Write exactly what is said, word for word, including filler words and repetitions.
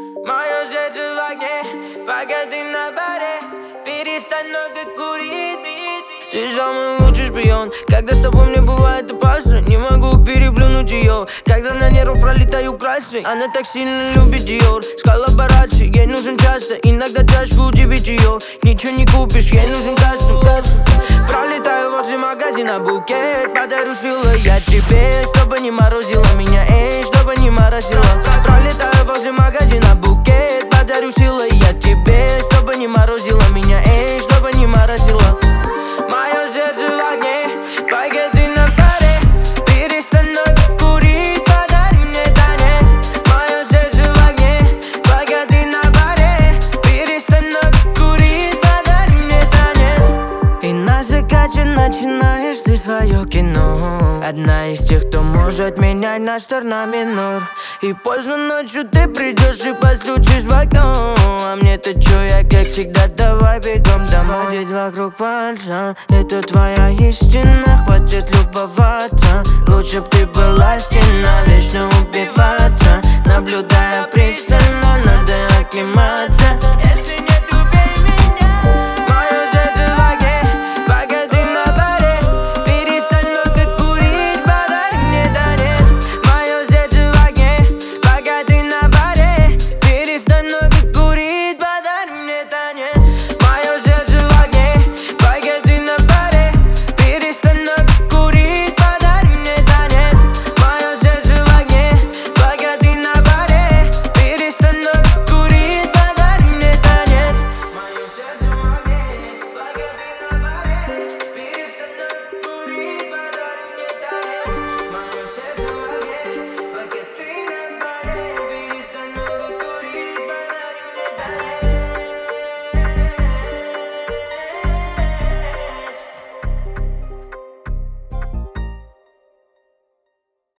Мое сердце в огне, пока ты на баре. Перестань много курить. Ты самый лучший шпион. Когда с тобой мне бывает опасно, не могу переплюнуть ее. Когда на нервах пролетаю красный, она так сильно любит Диор. С коллаборацией ей нужен часто, иногда чашку удивить ее. Ничего не купишь, ей нужен кастом. Пролетаю возле магазина, букет подарю силой я тебе, чтобы не морозила меня, эй, чтобы не морозила. Пролетаю возле магазина, букет подарю силой я тебе, чтобы не морозила меня, эй, чтобы не морозила. Мое сердце в огне, пока ты на паре. Перестань курить, подари мне танец. Мое сердце в огне, пока ты на паре. Перестань курить, подари мне танец. И на закате начинаешь ты свое кино. Одна из тех, кто может менять наш стар на минор. И поздно ночью ты придешь и постучишь в окно. А мне-то чё, я как всегда, давай бегом домой. Ходить вокруг пальца, это твоя истина. Хватит любоваться, лучше б ты была стена. Вечно убиваться, наблюдая пристально, надо оклематься.